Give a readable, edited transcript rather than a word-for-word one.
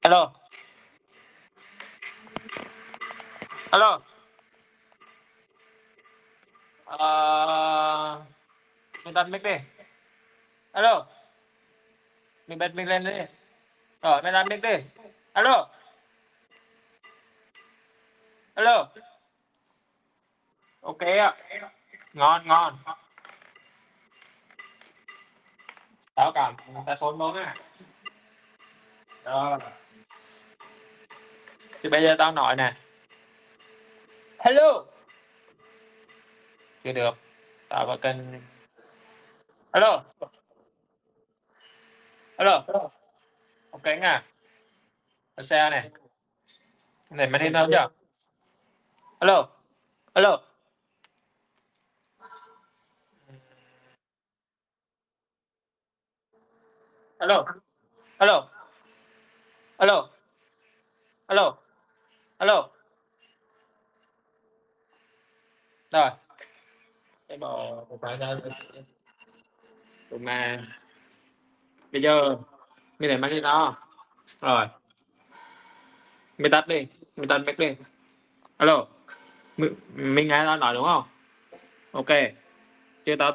Alo. Alo. Ờ, mình tắt mic đi. Alo. Mình bật mic lên đi. Rồi, mày tắt mic đi. Alo. Alo. Ok ạ. Ngon, ngon. Tao cảm ta phone luôn á. Rồi. Thì bây giờ tao nói nè. Hello. Chưa được. Tao phải cần. Alo. Alo. Ok nha. Tao xe này. Này mày đi đâu chưa? Alo. Alo. Alo. Alo. Alo. Alo. Alo. Rồi. Cái bò phải ra tụi mà bây giờ mình để mang đi nó. Rồi, mình tắt đi, mình tắt mic đi. Alo. Mình nghe tao nói đúng không? Ok. Chưa tao